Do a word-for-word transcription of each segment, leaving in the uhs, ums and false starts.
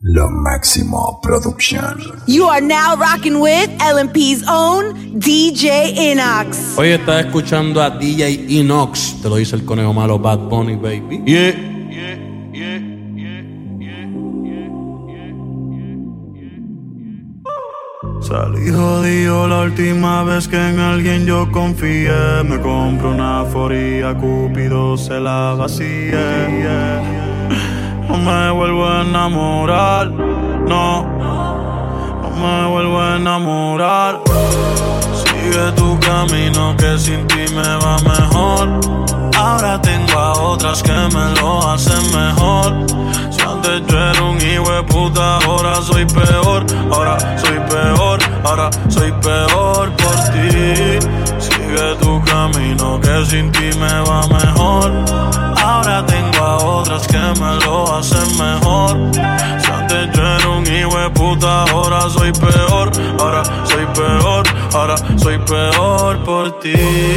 Lo Máximo Production. You are now rocking with L M P's own D J Inox. Hoy estás escuchando a D J Inox. Te lo dice el conejo malo Bad Bunny, baby. Yeah. Yeah, yeah, yeah, yeah, yeah, yeah. Salí jodido la última vez que en alguien yo confié. Me compro una foría, Cupido se la vacía. No me vuelvo a enamorar, no, no me vuelvo a enamorar. Sigue tu camino que sin ti me va mejor. Ahora tengo a otras que me lo hacen mejor. Si antes yo era un hijo de puta, ahora soy peor. Ahora soy peor, ahora soy peor por ti. Sigue tu camino que sin ti me va mejor. Ahora tengo a otras que me lo hacen mejor. Si antes yo era un hijo de puta, ahora soy peor. Ahora soy peor, ahora soy peor por ti.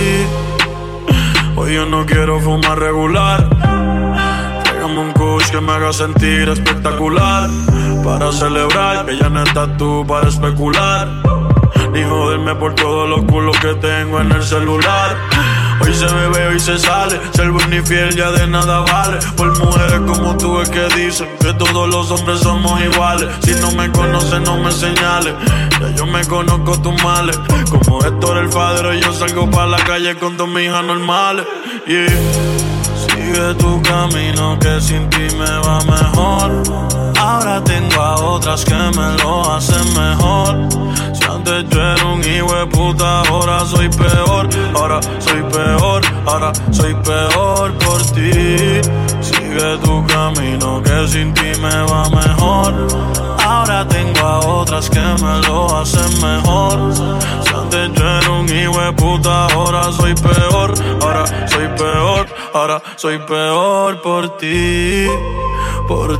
Hoy yo no quiero fumar regular. Tráigame un kush que me haga sentir espectacular. Para celebrar que ya no estás tú para especular. Ni joderme por todos los culos que tengo en el celular. Hoy se bebe, hoy se sale. Ser buen y fiel ya de nada vale. Por mujeres como tú es que dicen que todos los hombres somos iguales. Si no me conoces no me señales. Ya yo me conozco tus males. Como Héctor el Fadero yo salgo pa' la calle con dos mis hijas normales. Yeah. Sigue tu camino que sin ti me va mejor. Ahora tengo a otras que me lo hacen mejor. Si antes yo era un hijo de puta, ahora soy peor. Ahora soy peor, ahora soy peor por ti. Sigue tu camino que sin ti me va mejor. Ahora tengo a otras que me lo hacen mejor. Si antes yo era un hijo de puta, ahora soy peor. Ahora soy peor, ahora soy peor por ti. Por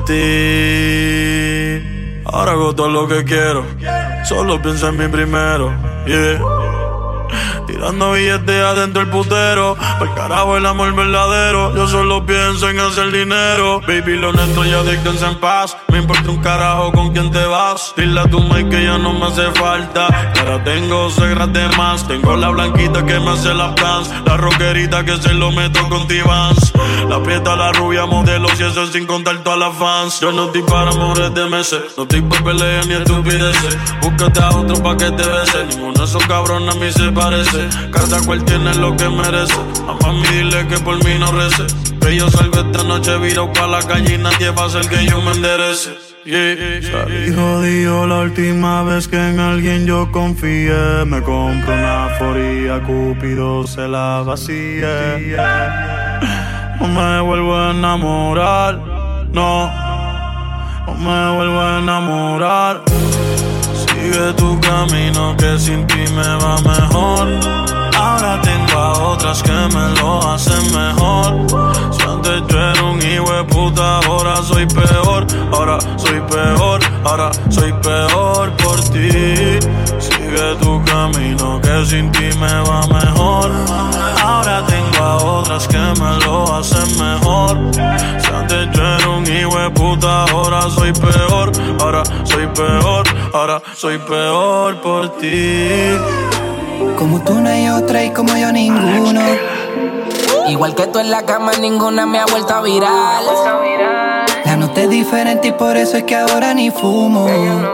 ti. Ahora hago todo lo que quiero. Solo pienso en mí primero. Yeah. Tirando billetes adentro el putero. Por carajo el amor verdadero. Yo solo pienso en hacer dinero. Baby, lo nuestro ya déjense en paz. Me importa un carajo con quién te vas. Dile a tu mãe que ya no me hace falta. Ahora tengo segras de más. Tengo la blanquita que me hace la dance. La rockerita que se lo meto con T-Vans. La prieta, la rubia, modelo. Y eso sin contar todas las fans. Yo no estoy para amores de meses. No estoy por peleas ni estupideces. Búscate a otro pa' que te bese. Ninguno de esos cabrones a mí se parece. Cada cual tiene lo que merece. A mami dile que por mí no rece. Que yo salgo esta noche virado pa' la calle y nadie va a hacer que yo me enderece. Yeah, yeah, yeah. Salí jodido la última vez que en alguien yo confié. Me compro una foría, Cupido se la vacía. No me vuelvo a enamorar, no, no me vuelvo a enamorar. Sigue tu camino que sin ti me va mejor. Ahora tengo a otras que me lo hacen mejor. Si antes yo era un hijo de puta, ahora soy peor. Ahora soy peor, ahora soy peor por ti. Sigue tu camino que sin ti me va mejor. Ahora tengo a otras que me lo hacen mejor. Si antes yo era un hijo de puta, ahora soy peor. Ahora soy peor, ahora soy peor por ti. Como tú no hay otra y como yo ninguno. Igual que tú en la cama, ninguna me ha vuelto a viral. La nota es diferente y por eso es que ahora ni fumo.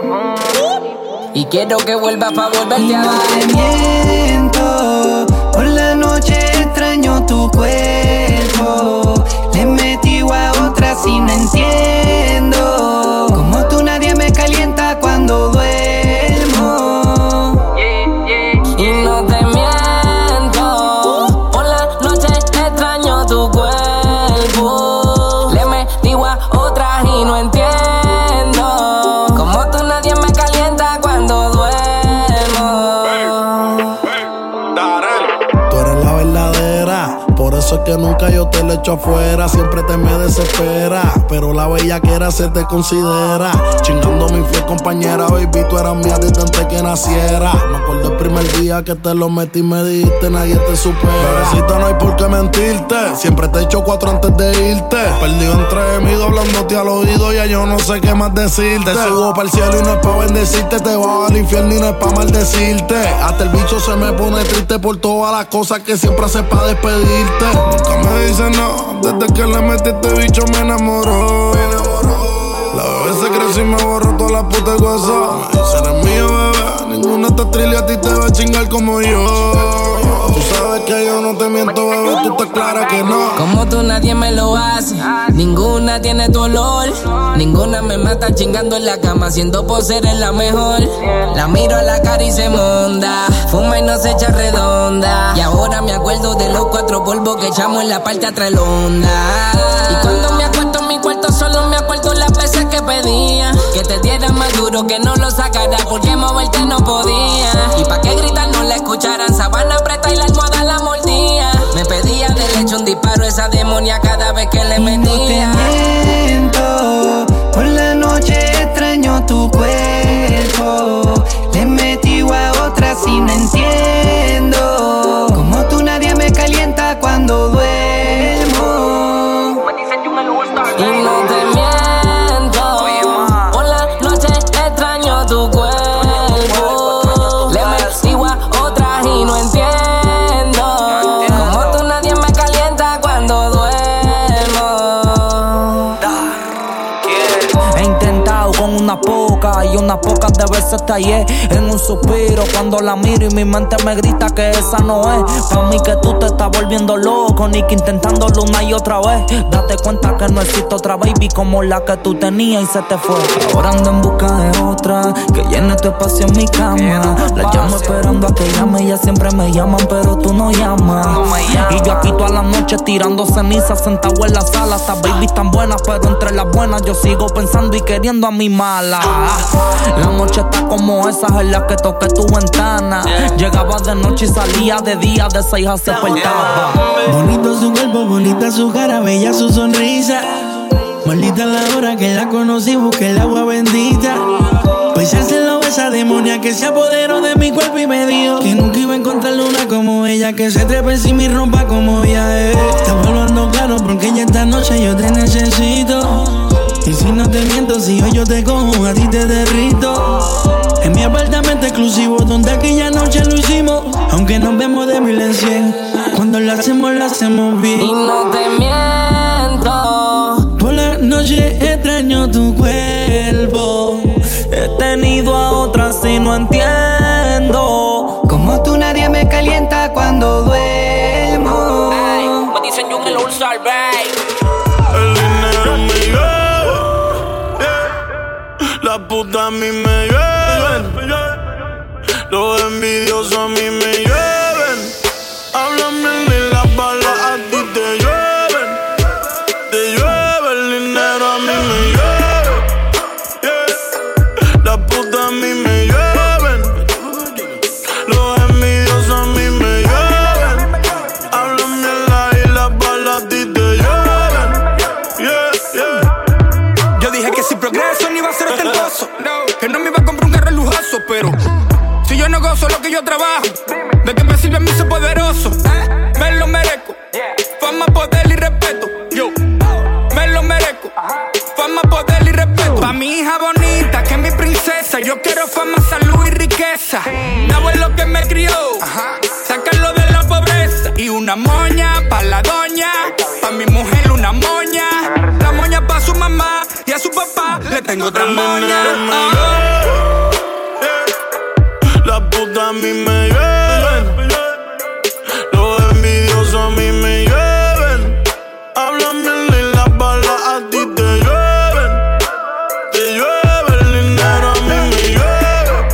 Y quiero que vuelva pa' volverte y a no dar. te miento, por la noche extraño tu cuerpo. Le metí a otra si no entiendo. Como tú nadie me calienta cuando duermo. Y no te miento, por la noche extraño tu cuerpo. Le metí a otras y no entiendo. Como tú nadie me calienta cuando duermo. Tú eres la verdadera, por eso es que nunca yo te le echo afuera. Siempre te me desespera, pero la bellaquera se te considera. Chingando mi fiel compañera, baby, tú eras mía desde antes que naciera. Me acuerdo el primer día que te lo metí y me dijiste, nadie te supera. Bebecita, no hay por qué mentirte, siempre te echo cuatro antes de irte. Perdido entre mí, doblándote al oído, ya yo no sé qué más decirte. Te subo para el cielo y no es pa' bendecirte, te bajo al infierno y no es pa' maldecirte. Hasta el bicho se me pone triste por todas las cosas que siempre hace pa' despedirte. Nunca me dice no, desde que le metí este bicho me enamoró. La bebé se creció y me borró todas las putas cosas. Me dice, eres mío, bebé, ninguna te trilha a ti te va a chingar como yo. Tú sabes que yo no te miento, bebé, tú estás clara que no. Como tú nadie me lo hace, ninguna tiene tu olor. Ninguna me mata chingando en la cama, siendo por ser en la mejor. La miro a la cara y se monda, fuma y no se echa redonda. Y ahora me acuerdo de los cuatro polvos que echamos en la parte atrás de la onda. Y cuando me acuerdo en mi cuarto solo me acuerdo las veces que pedía que te diera más duro, que no lo sacara porque moverte no podía. Y pa' que gritar no la escucharan, sabana preta y la almohada la mordía. Me pedía de leche un disparo esa demonia cada vez que le metía. No te miento, por la noche extraño tu cuerpo. Le metí a otra si no entiendo. Como tú nadie me calienta cuando duermo. Y no te miento, por la noche extraño tu cuerpo. Le metí a otra y no entiendo. Como tú nadie me calienta cuando duermo. He intentado con una poca y unas pocas de veces tallé en un suspiro cuando la miro y mi mente me grita que esa no es. Pa' mí que tú te estás volviendo loco, ni que intentándolo una y otra vez. Date cuenta que no existe otra baby como la que tú tenías y se te fue. Ahora ando en busca de otra que llene tu espacio en mi cama. La llamo esperando a que llame, ellas siempre me llaman pero tú no llamas. Y yo aquí toda la noche tirando cenizas sentado en la sala. Estas babies tan buenas pero entre las buenas yo sigo pensando y queriendo a mi mala. La noche está como esas en las que toqué tu ventana. Llegaba de noche y salía de día, de seis a se despertaba. Bonito su cuerpo, bonita su cara, bella su sonrisa. Maldita la hora que la conocí, busqué el agua bendita. Pensárselo esa demonia que se apoderó de mi cuerpo y me dijo que nunca iba a encontrar una como ella, que se trepe encima y rompa como ella es. Estaba hablando claro porque ya esta noche yo te necesito. Y si no te miento, si hoy yo te cojo, a ti te derrito. En mi apartamento exclusivo, donde aquella noche lo hicimos. Aunque nos vemos de mil en cien, cuando lo hacemos, lo hacemos bien. Y no te miento, por la noche extraño tu cuerpo. He tenido a otras y no entiendo. Como tú nadie me calienta cuando duermo. ay, me dicen yo el All-Star, babe. El dinero me llueve, yeah. La puta a mí me llueven, los envidiosos a mí me llueven. Háblame de las balas, a ti te llueven. Te llueve el dinero, a mí me llueve, yeah. La puta a mí me llueven, los envidiosos a mí me llueven. Háblame de las balas, a ti te llueven, yeah, yeah. Yo dije que sin progreso ni iba a ser ostentoso, que no me iba a comprar un carro lujoso, pero si yo no gozo lo que yo trabajo, ¿de qué me sirve a mí ser poderoso? ¿Eh? Me lo merezco, fama, poder y respeto. Yo, me lo merezco, fama, poder y respeto. Pa' mi hija bonita, que es mi princesa, yo quiero fama, salud y riqueza. Mi abuelo que me crió, sacarlo de la pobreza. Y una moña pa' la doña, pa' mi mujer una moña. La moña pa' su mamá y a su papá le tengo otra moña. Oh. La puta a mí me llueven, los envidiosos a mí me llueven. Háblame de las balas, a ti te llueven. Te llueve el dinero, a mí me llueve,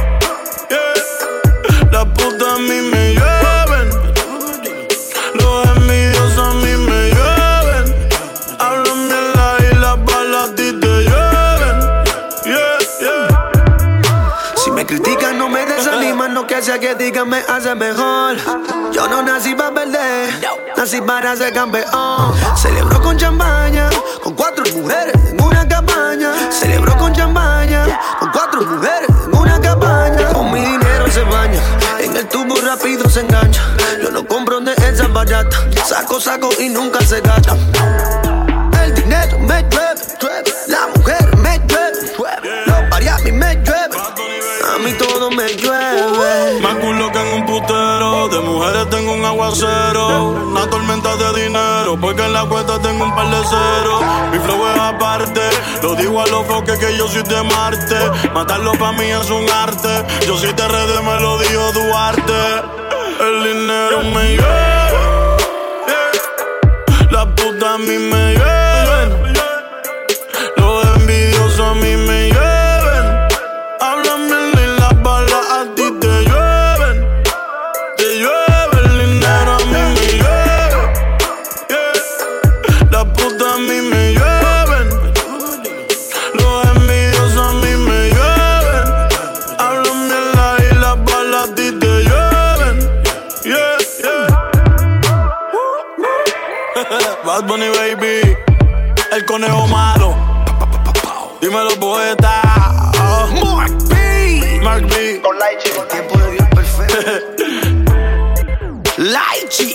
yeah. La puta a mí me llueven, los envidiosos a mí me llueven. Háblame de las balas, a ti te llueven, yeah, yeah. Si me critican no me desaniman, no que sea que diga me hace mejor. Yo no nací para perder, nací para ser campeón. Celebro con champaña, con cuatro mujeres en una cabaña. Celebro con champaña, con cuatro mujeres en una cabaña. Con mi dinero se baña, en el tubo rápido se engancha. Yo no compro de esas baratas, saco, saco y nunca se gasta. El dinero me llueve, la mujer me llueve, los Miami me llueve, a mí todo me llueve. Más culo que en un putero, de mujeres tengo un aguacero, una tormenta de dinero, porque en la cuenta tengo un par de ceros. Mi flow es aparte, lo digo a los foques que yo soy de Marte. Matarlo pa' mí es un arte, yo soy de redes, me lo dijo Duarte. El dinero me llueve, la puta a mí me llueven, los envidiosos a mí me llueven. Háblame y las balas a ti te llueven, te llueve el dinero a mí me llueve, yeah. La puta a mí me llueven, los envidiosos a mí me llueven. Háblame y las balas a ti te llueven, yeah, yeah. Bad Bunny baby, el conejo malo. Dímelo poeta. Mark B. Mark B. Con Laichi, el tiempo de Dios perfecto. Laichi,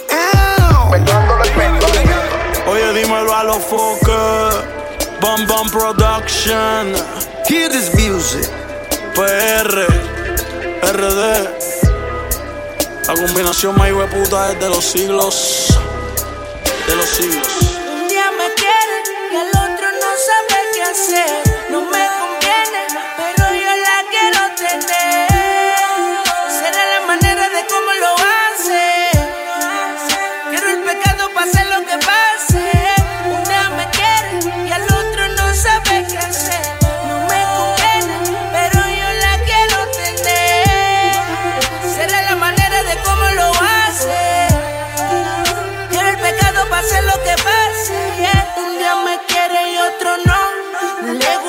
oye, dímelo a los foques. Bum Bum Production. Hear this music. P R, R D. La combinación más hueputa es de los siglos. De los siglos. Un día me quiere y al otro no sabe qué hacer. No me conviene, pero yo la quiero tener. Será la manera de cómo lo hace. Quiero el pecado para hacer lo que pase. Un día me quiere y al otro no sabe qué hacer. No me conviene, pero yo la quiero tener. Será la manera de cómo lo hace. Quiero el pecado para hacer lo que pase, yeah. Un día me quiere y otro no. Le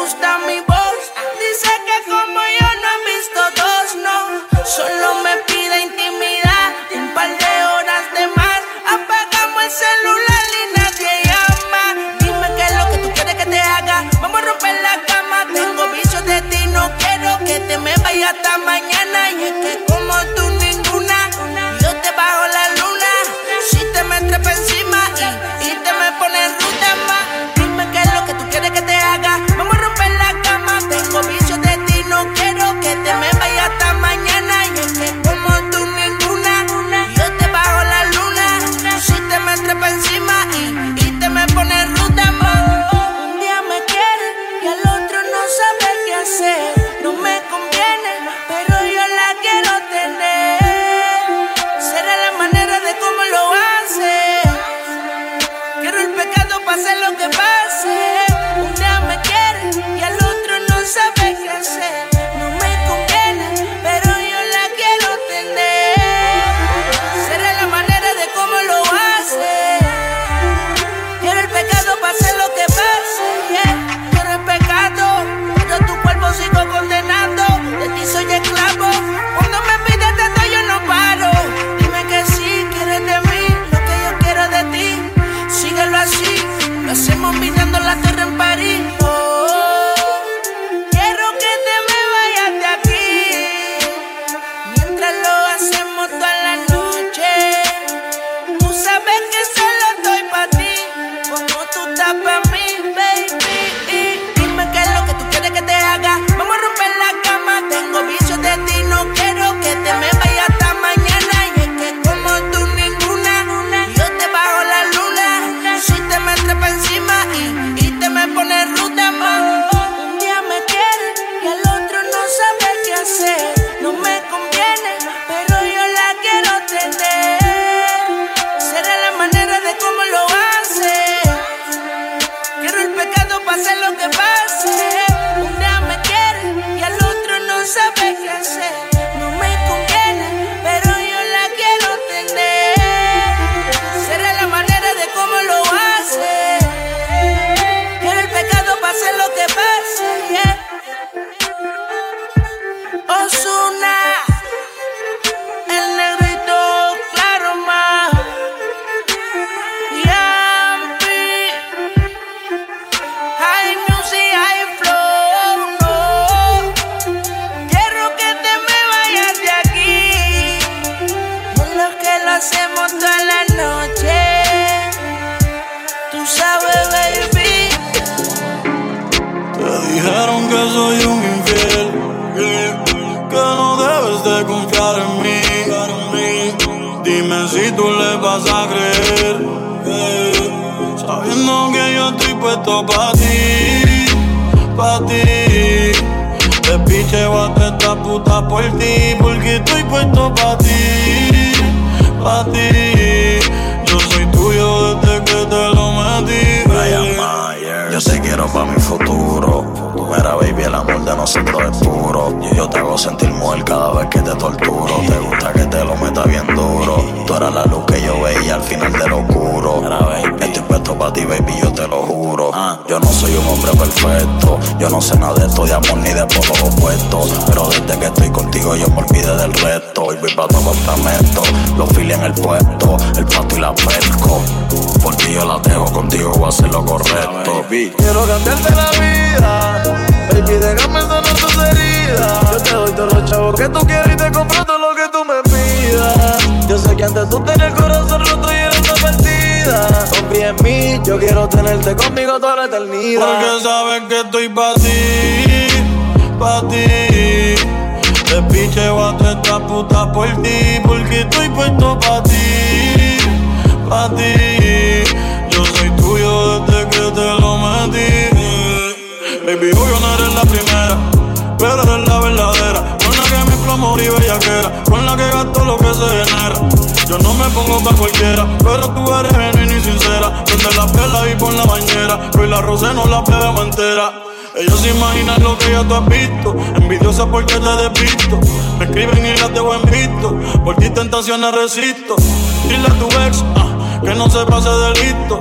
ver si tú le vas a creer, eh, sabiendo que yo estoy puesto pa' ti, pa' ti. Te picheo hasta esta puta por ti, porque estoy puesto pa' ti, pa' ti. Yo soy tuyo desde que te lo metí. Brian Mayer, yo te quiero pa' mi futuro. Mira, baby, el amor de nosotros es puro. Yo te hago sentir mujer cada vez que te torturo. Te gusta que te lo meta bien duro. Tú eras la luz que yo veía al final de lo oscuro. Mira, baby, estoy puesto pa' ti, baby, yo te lo juro. Yo no soy un hombre perfecto. Yo no sé nada de esto de amor ni de polos opuestos. Pero desde que estoy contigo yo me olvidé del resto. Y voy pa' todo apartamento. Los files en el puesto, el pato y la perco. Por ti yo la dejo, contigo voy a hacer lo correcto. Quiero cambiarte la vida, baby, déjame sanar tus heridas. Yo te doy todos los chavos que tú quieres y te compro todo lo que tú me pidas. Yo sé que antes tú tenías el corazón roto y eres una partida. Confía en mí, yo quiero tenerte conmigo toda la eternidad. Porque sabes que estoy pa' ti, pa' ti. Te picheo hasta esta puta por ti, porque estoy puesto pa' ti, pa' ti. Yo soy tuyo desde que te lo metí. Baby, obvio no eres la primera, pero eres la verdadera. Con la que me plomo y bellaquera, con la que gasto lo que se genera. Yo no me pongo pa' cualquiera, pero tú eres genuina y sincera. Prende la vela y pon la bañera, que hoy la rosé no la bebemos entera. Ellos se imaginan lo que ya tú has visto, envidiosa porque te despisto. Me escriben y las dejo en visto, por ti tentaciones resisto. Dile a tu ex ah, que no se pase de listo,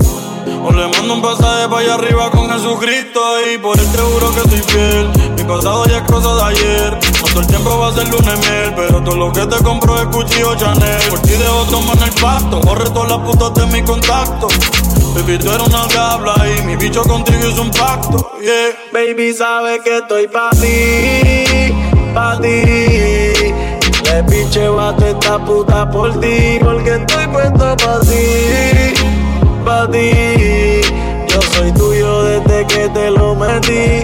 o le mando un pasaje para allá arriba con Jesucristo. Y por él te juro que estoy fiel. Mi pasado ya es cosa de ayer. No todo el tiempo va a ser lunes miel, pero todo lo que te compro es Gucci o Chanel. Por ti dejo tomar el pacto, borre todas las putas de mi contacto. Baby, tú eres una diabla y mi bicho contigo hizo un pacto, yeah. Baby, sabes que estoy pa' ti, pa' ti. Le picheo hasta esta puta por ti, porque estoy puesto pa' ti, pa' ti. Yo soy tuyo desde que te lo metí.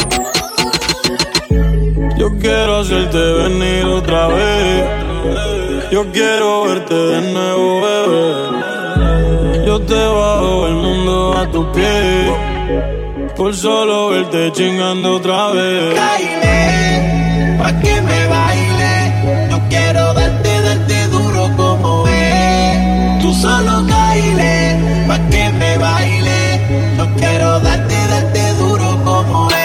Yo quiero hacerte venir otra vez. Yo quiero verte de nuevo, bebé. Yo te bajo el mundo a tus pies, por solo verte chingando otra vez. Baile, pa' que me baile. Yo quiero darte, darte duro como es. Tú solo baile, pa' que me baile. Yo quiero darte, darte duro como es.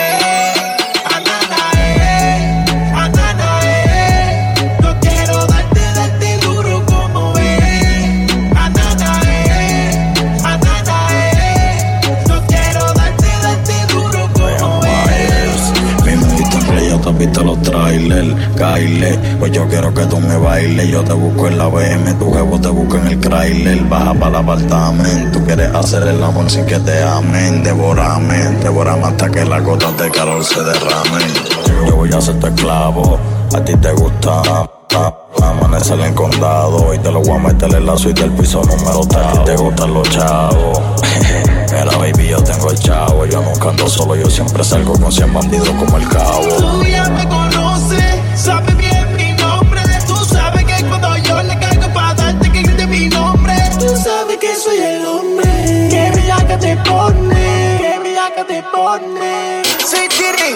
Viste los trailers, Kyle, pues yo quiero que tú me bailes. Yo te busco en la B M, tu jevo te busco en el trailer. Baja para el apartamento, tú quieres hacer el amor sin que te amen. Devórame, devórame hasta que las gotas de calor se derramen. Yo voy a ser tu esclavo, a ti te gusta amanecer en condado. Y te lo voy a meter en la suite del piso número tres. A ti te gustan los chavos. Mira, baby, yo tengo el chavo. Yo nunca ando solo, yo siempre salgo con cien bandidos como el cabo. Tú ya me conoces, sabes bien mi nombre. Tú sabes que cuando yo le caigo pa' darte que grite mi nombre. Tú sabes que soy el hombre que viaja te pone, que viaja te pone. Soy Tiri,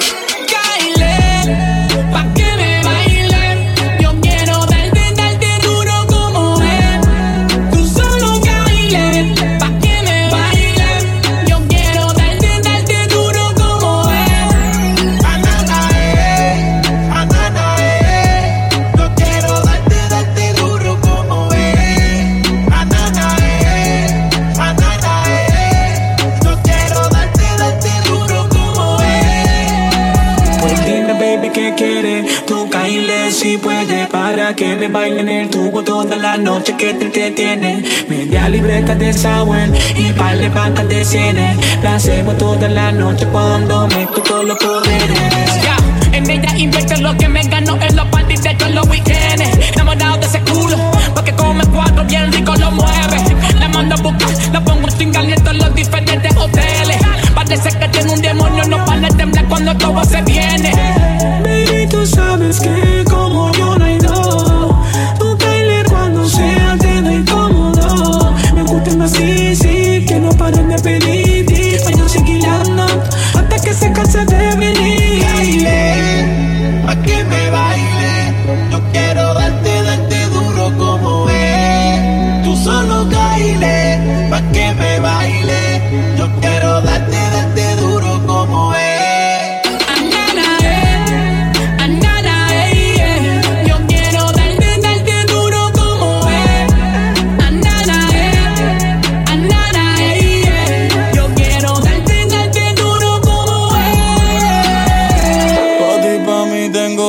Kyle, pa' que me baile. Yo quiero darte, darte duro como es. Tú solo Kyle, pa' que me baile. Yo quiero darte, darte duro como es. Anana, eh, anana, eh. Yo quiero darte, darte duro como es. Anana, eh, anana, eh. Yo quiero darte, darte duro como es. Pues dime, baby, ¿qué quieres? Tú caíle si puedes, para que me bailen el tubo toda la noche que te entretiene. Media libreta de Sawen y par de bancas de cienes. La hacemos toda la noche cuando mezclo todos los poderes. Ya, en ella invierto lo que me gano en los parties de hecho en los weekends. Enamorado de ese culo, porque come cuatro bien rico lo mueve. La mando a buscar, la pongo a chingar en todos los diferentes hoteles. Parece que tiene un demonio, no para de temblar cuando todo se viene. Baby, tú sabes que como yo no hay dos. Tú Tyler cuando sea te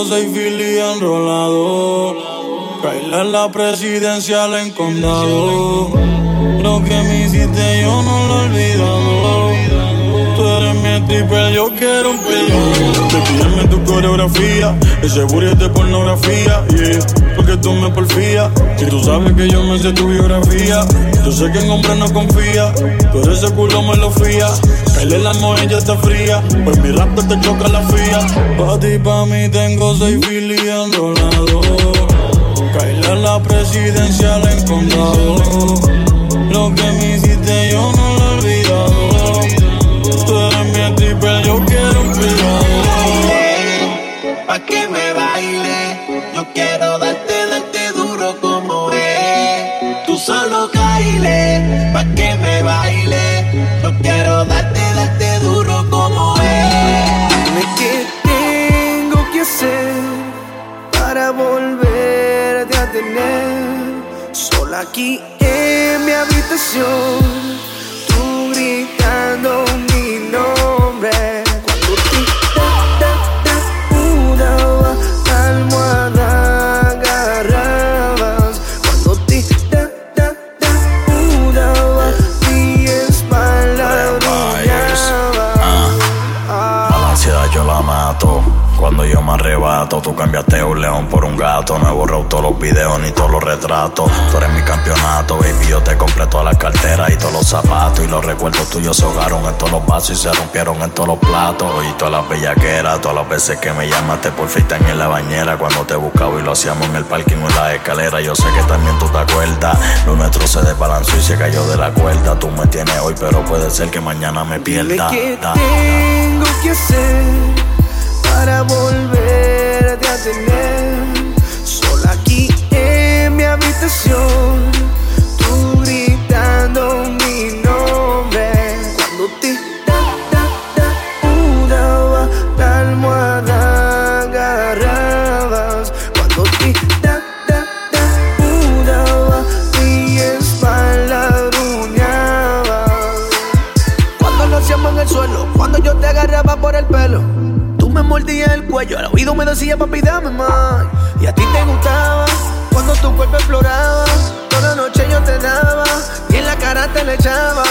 tengo seis Philly enrolado. Caíle en la presidencial en condado. Lo que me hiciste yo no lo he olvidado. Tú eres mi stripper, yo quiero un pillo. Te pídeme tu coreografía, ese booty es de pornografía, yeah. Porque tú me porfías, y tú sabes que yo me sé tu biografía. Yo sé que en hombres no confía, pero ese culo me lo fía. Caile la moja ya está fría, pues mi raptor te choca la fría. Pa' ti, pa' mí tengo seis Philly enrolados. Caile en la presidencial en condado. Lo que me hiciste yo no lo he olvidado. Tú eres mi stripper, yo quiero un pillo. Pa' que me baile, yo quiero darte, darte duro como es. Tú solo caile, pa' que me baile, yo quiero darte, darte duro como es. Dime qué tengo que hacer para volverte a tener. Sola aquí en mi habitación, tú gritando mi nombre. Cuando te da, da, da, una la almohada agarrabas. Cuando te da, da, da, una mi espalda arruinabas. Ah. A la ansiedad yo la mato. Cuando yo me arrebato, tú cambiaste un león por un gato. No he borrado todos los videos ni todos los retratos. Tú eres mi campeonato, baby, yo te compré todas las carteras y todos los zapatos. Y los recuerdos tuyos se ahogaron en todos los vasos y se rompieron en todos los platos. Y todas las bellaqueras, todas las veces que me llamaste por FaceTime en la bañera. Cuando te buscaba y lo hacíamos en el parking o en la escalera. Yo sé que también tú te acuerdas. Lo nuestro se desbalanzó y se cayó de la cuerda. Tú me tienes hoy, pero puede ser que mañana me pierda. Dime qué tengo que hacer para volverte a tener. Sola aquí en mi habitación, tú gritando mi nombre. Cuando te da, da, da, una la almohada agarrabas. Cuando te da, da, da, una mi espalda arruinabas. Cuando lo hacíamos en el suelo, cuando yo te agarraba por el pelo, me mordía el cuello, al oído me decía papi dame más. Y a ti te gustaba cuando tu cuerpo exploraba. Toda noche yo te daba y en la cara te le echaba.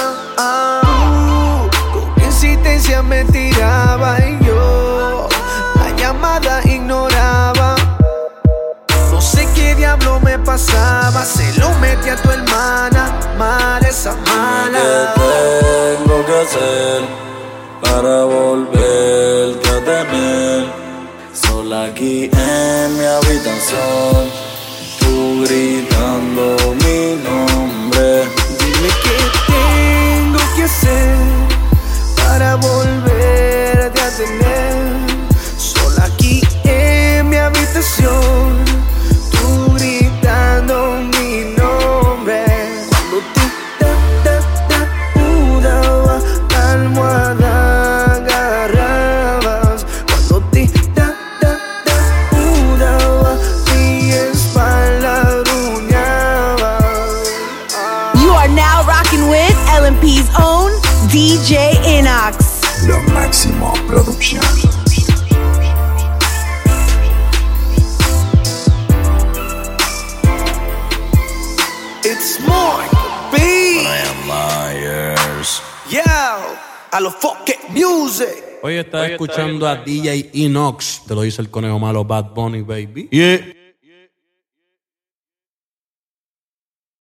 Ah, con insistencia me tiraba y yo la llamada ignoraba. No sé qué diablo me pasaba, se lo metí a tu hermana, mala esa mala. ¿Qué tengo que hacer para volverte a tener? Sola aquí en mi habitación, tú gritando mi nombre. Dime qué tengo que hacer para volverte a tener. Sola aquí en mi habitación, tú gritando mi nombre. Cuando te da, da, da, una la almohada agarrabas. Cuando te da, da, da, una mi espalda arruinabas. You are now rocking with L M P's own D J Inox. Lo Máximo Producción. It's more beat. Brian Myers. Yo, a los fucking music. Hoy estás escuchando a D J Inox. Te lo dice el conejo malo Bad Bunny, baby. Yeah.